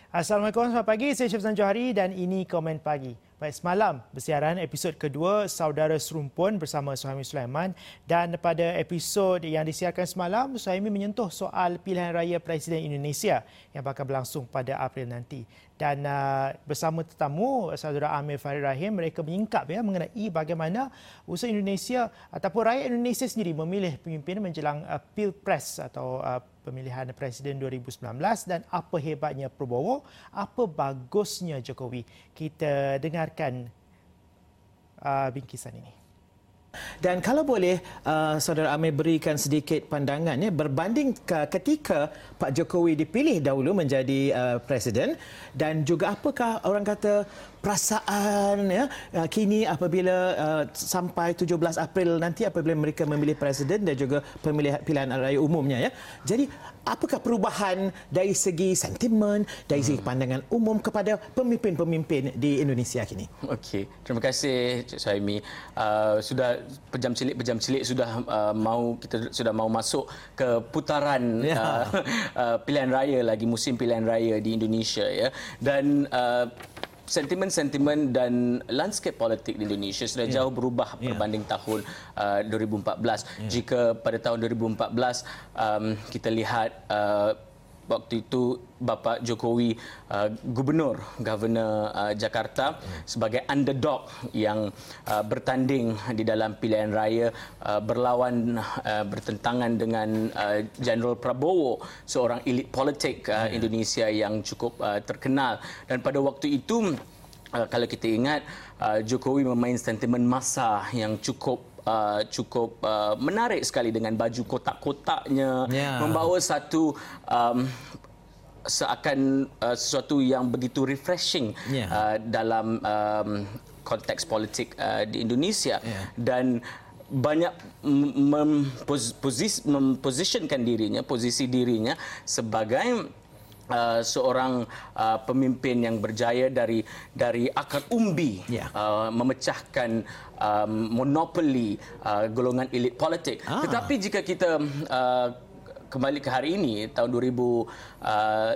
Assalamualaikum, selamat pagi. Saya Syafzan Johari dan ini Komen Pagi. Baik, semalam bersiaran episod kedua Saudara Serumpun bersama Suhaimi Sulaiman, dan pada episod yang disiarkan semalam, Suhaimi menyentuh soal pilihan raya Presiden Indonesia yang bakal berlangsung pada April nanti. Dan bersama tetamu Saudara Amir Farid Rahim, mereka menyingkap mengenai bagaimana usaha Indonesia ataupun rakyat Indonesia sendiri memilih pemimpin menjelang Pilpres atau pemilihan Presiden 2019 dan apa hebatnya Prabowo, apa bagusnya Jokowi. Kita dengarkan bingkisan ini. Dan kalau boleh, Saudara Amir berikan sedikit pandangan berbanding ketika Pak Jokowi dipilih dahulu menjadi Presiden, dan juga apakah orang kata perasaan kini apabila sampai 17 April nanti apabila mereka memilih Presiden dan juga pilihan raya umumnya. Jadi apakah perubahan dari segi sentimen, dari segi pandangan umum kepada pemimpin-pemimpin di Indonesia kini? Okey, terima kasih Cik Suhaimi. Sudah pejam cilik sudah kita sudah mau masuk ke putaran pilihan raya lagi, musim pilihan raya di Indonesia dan sentimen-sentimen dan landscape politik di Indonesia sudah jauh berubah berbanding tahun 2014. Jika pada tahun 2014 kita lihat waktu itu Bapa Jokowi Governor Jakarta sebagai underdog yang bertanding di dalam pilihan raya, bertentangan dengan General Prabowo, seorang elit politik Indonesia yang cukup terkenal. Dan pada waktu itu kalau kita ingat, Jokowi memain sentimen massa yang cukup menarik sekali dengan baju kotak-kotaknya, membawa satu sesuatu yang begitu refreshing dalam konteks politik di Indonesia, dan banyak mempositionkan posisi dirinya sebagai seorang pemimpin yang berjaya dari akar umbi, memecahkan monopoli golongan elit politik. Tetapi jika kita kembali ke hari ini, tahun 2019,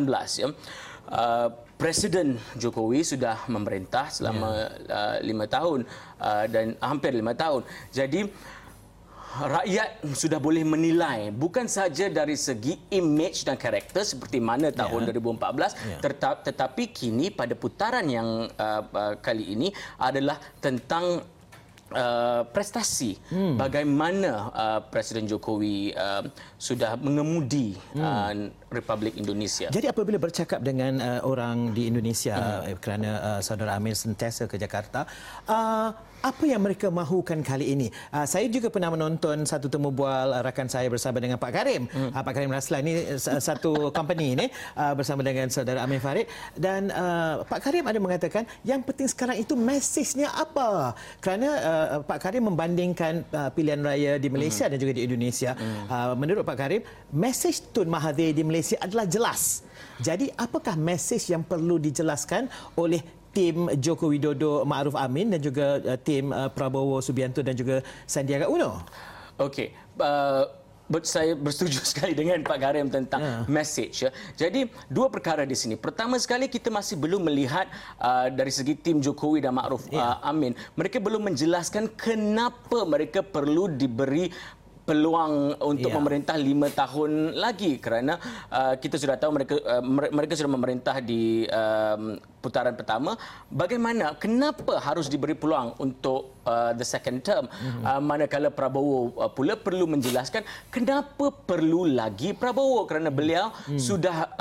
Presiden Jokowi sudah memerintah selama 5 tahun dan hampir 5 tahun. Jadi rakyat sudah boleh menilai bukan saja dari segi image dan karakter seperti mana tahun 2014, tetapi kini pada putaran yang kali ini adalah tentang prestasi, bagaimana Presiden Jokowi sudah mengemudi Republik Indonesia. Jadi apabila bercakap dengan orang di Indonesia, kerana Saudara Amir sentiasa ke Jakarta, apa yang mereka mahukan kali ini? Saya juga pernah menonton satu temu bual rakan saya bersama dengan Pak Karim. Pak Karim Raslan ini satu company ini bersama dengan Saudara Amir Farid, dan Pak Karim ada mengatakan yang penting sekarang itu mesejnya apa? Kerana Pak Karim membandingkan pilihan raya di Malaysia dan juga di Indonesia. Menurut Pak Karim, mesej Tun Mahathir di Malaysia adalah jelas. Jadi apakah mesej yang perlu dijelaskan oleh tim Joko Widodo Ma'ruf Amin dan juga tim Prabowo Subianto dan juga Sandiaga Uno? Okey, saya bersetuju sekali dengan Pak Karim tentang message. Jadi dua perkara di sini. Pertama sekali, kita masih belum melihat dari segi tim Jokowi dan Ma'ruf Amin, mereka belum menjelaskan kenapa mereka perlu diberi peluang untuk memerintah 5 tahun lagi, kerana kita sudah tahu mereka sudah memerintah di putaran pertama. Bagaimana, kenapa harus diberi peluang untuk the second term, manakala Prabowo pula perlu menjelaskan kenapa perlu lagi Prabowo, kerana beliau sudah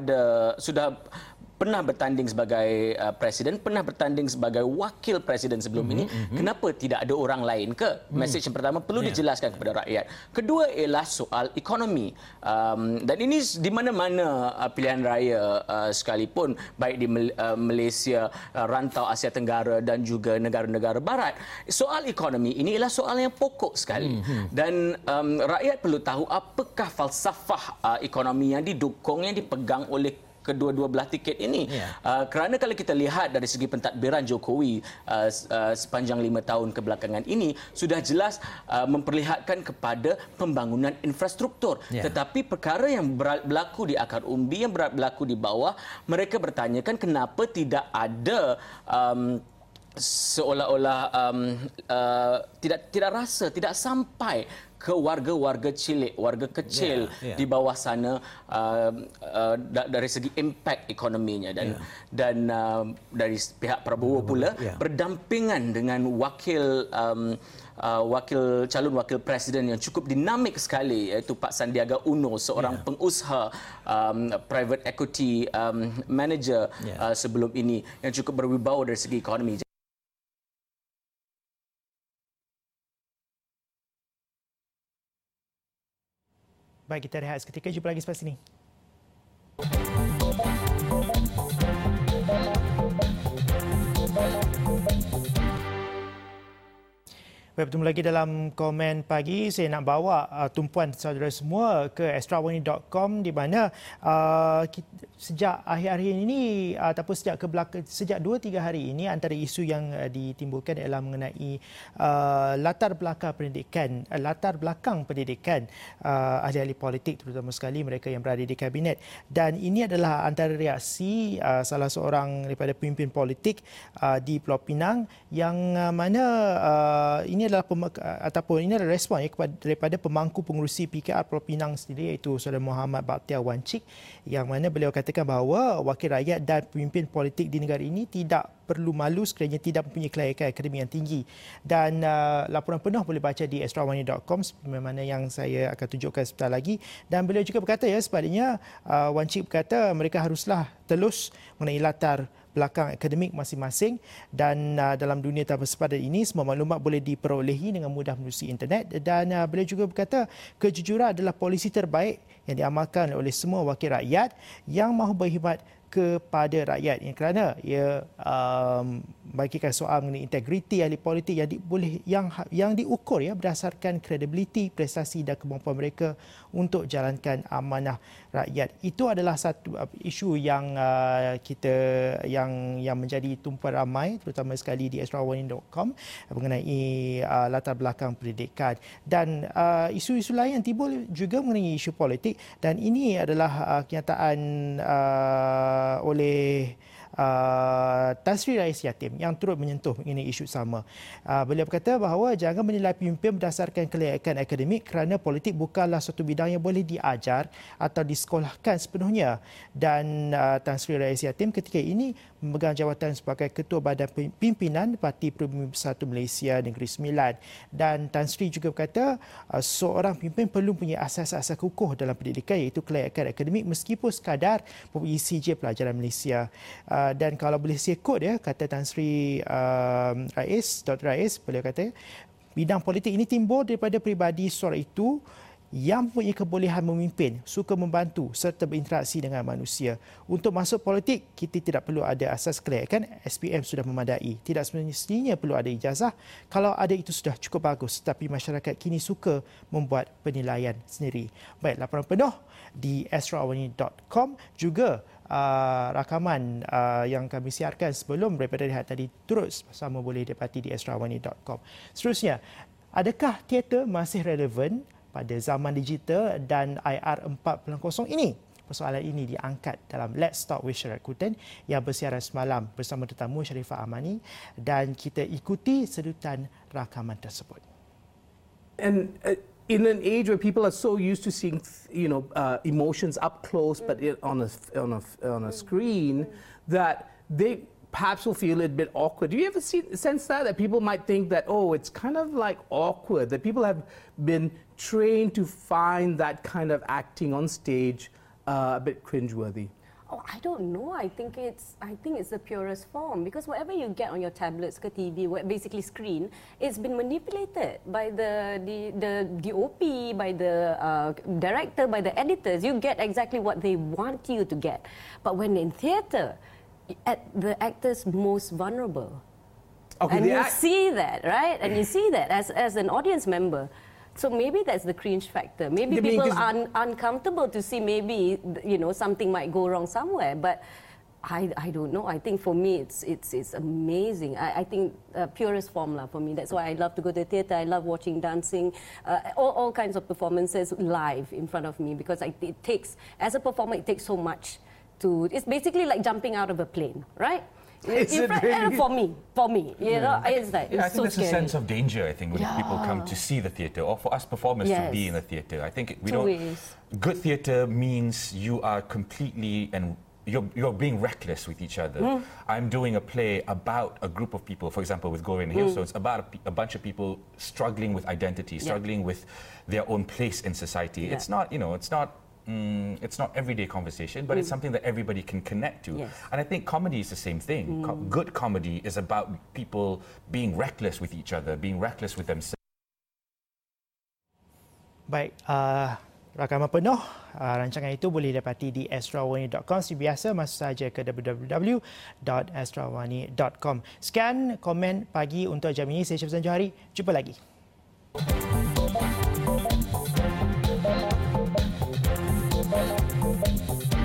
pernah bertanding sebagai presiden, pernah bertanding sebagai wakil presiden sebelum ini. Kenapa tidak ada orang lain ke? Mesej yang pertama perlu dijelaskan kepada rakyat. Kedua ialah soal ekonomi. Dan ini di mana-mana pilihan raya sekalipun, baik di Malaysia, rantau Asia Tenggara dan juga negara-negara barat. Soal ekonomi ini ialah soal yang pokok sekali. Dan rakyat perlu tahu apakah falsafah ekonomi yang didukung, yang dipegang oleh kedua-dua belah tiket ini. Kerana kalau kita lihat dari segi pentadbiran Jokowi sepanjang 5 tahun kebelakangan ini sudah jelas memperlihatkan kepada pembangunan infrastruktur. Tetapi perkara yang berlaku di akar umbi, yang berlaku di bawah, mereka bertanyakan kenapa tidak ada seolah-olah tidak rasa, tidak sampai ke warga-warga cilik, warga kecil di bawah sana dari segi impak ekonominya dan dari pihak Prabowo pula berdampingan dengan calon wakil presiden yang cukup dinamik sekali, iaitu Pak Sandiaga Uno, seorang pengusaha private equity manager sebelum ini yang cukup berwibawa dari segi ekonomi. Baik, kita rehat seketika. Jumpa lagi selepas ini. Bertemu lagi dalam komen pagi. Saya nak bawa tumpuan saudara semua ke extrawarning.com di mana sejak akhir-akhir ini ataupun sejak 2-3 hari ini antara isu yang ditimbulkan ialah mengenai latar belakang pendidikan ahli-ahli politik, terutama sekali mereka yang berada di kabinet. Dan ini adalah antara reaksi salah seorang daripada pemimpin politik di Pulau Pinang yang mana ini adalah respon daripada pemangku pengurusi PKR Pulau Pinang sendiri, iaitu Saudara Muhammad Bakhtiar Wan Cik, yang mana beliau katakan bahawa wakil rakyat dan pemimpin politik di negara ini tidak perlu malu sekiranya tidak mempunyai kelayakan akademik yang tinggi. Dan laporan penuh boleh baca di extrawarning.com sebagaimana yang saya akan tunjukkan sebentar lagi. Dan beliau juga berkata sebaliknya Wan Cik berkata mereka haruslah telus mengenai latar belakang akademik masing-masing, dan dalam dunia tanpa sepadan ini semua maklumat boleh diperolehi dengan mudah melalui internet. Dan beliau juga berkata kejujuran adalah polisi terbaik yang diamalkan oleh semua wakil rakyat yang mahu berkhidmat kepada rakyat, kerana ia bagikan soal mengenai integriti ahli politik yang diukur berdasarkan kredibiliti, prestasi dan kemampuan mereka untuk jalankan amanah rakyat. Itu adalah satu isu yang yang menjadi tumpuan ramai, terutama sekali di extrawarning.com mengenai latar belakang pendidikan. Dan isu-isu lain yang timbul juga mengenai isu politik, dan ini adalah kenyataan oleh Tan Sri Rais Yatim yang turut menyentuh mengenai isu sama. Beliau berkata bahawa jangan menilai pemimpin berdasarkan kelayakan akademik, kerana politik bukanlah satu bidang yang boleh diajar atau disekolahkan sepenuhnya. Dan Tan Sri Rais Yatim ketika ini memegang jawatan sebagai Ketua Badan Pimpinan Parti Pribumi Bersatu Malaysia Negeri Sembilan. Dan Tan Sri juga berkata seorang pemimpin perlu punya asas-asas kukuh dalam pendidikan, iaitu kelayakan akademik meskipun sekadar mempunyai CJ Pelajaran Malaysia. Dan kalau boleh saya quote kata Tan Sri Dr. Rais, beliau kata bidang politik ini timbul daripada peribadi seorang itu yang mempunyai kebolehan memimpin, suka membantu serta berinteraksi dengan manusia. Untuk masuk politik, kita tidak perlu ada asas kelayakan, SPM sudah memadai. Tidak semestinya perlu ada ijazah, kalau ada itu sudah cukup bagus. Tapi masyarakat kini suka membuat penilaian sendiri. Baik, laporan penuh di extrawarning.com, juga rakaman yang kami siarkan sebelum daripada rehat tadi turut sama boleh dapati di extrawarning.com. Seterusnya, adakah teater masih relevan pada zaman digital dan IR 4.0 ini? Persoalan ini diangkat dalam Let's Talk with Syarat Kutan yang bersiaran semalam bersama tetamu Sharifah Amani, dan kita ikuti sedutan rakaman tersebut. And in an age where people are so used to seeing, emotions up close, but on a screen, that they perhaps will feel it a bit awkward. Do you ever sense that people might think that, oh, it's kind of like awkward, that people have been trained to find that kind of acting on stage a bit cringeworthy? Oh, I don't know. I think it's the purest form, because whatever you get on your tablets, ke TV, basically screen, it's been manipulated by the DOP, by the director, by the editors. You get exactly what they want you to get. But when in theatre, at the actors most vulnerable, okay, and you see that, right? And you see that as an audience member. So maybe that's the cringe factor. Maybe I mean, people 'cause- are uncomfortable to see maybe, something might go wrong somewhere. But I don't know. I think for me it's amazing. I think purest form for me. That's why I love to go to the theatre. I love watching dancing, all kinds of performances live in front of me, because it takes, as a performer, it takes so much to. It's basically like jumping out of a plane, right? Is it really? For me, it's like Yeah, I it's think so there's scary. a sense of danger, I think, when Yeah. people come to see the theatre, or for us performers to Yes. be in the theatre. I think we Two don't. ways. Good theatre means you are completely and you're being reckless with each other. I'm doing a play about a group of people, for example, with Glory and Hailstones, about a bunch of people struggling with identity, struggling with their own place in society. Yeah. It's not, it's not everyday conversation, but it's something that everybody can connect to. Yes. And I think comedy is the same thing. Good comedy is about people being reckless with each other, being reckless with themselves. Baik, rakaman penuh rancangan itu boleh dapati di astrawani.com. Seperti biasa, masuk saja ke www.astrawani.com. Sekian komen pagi untuk jam ini. Saya Syafzan Johari. Jumpa lagi.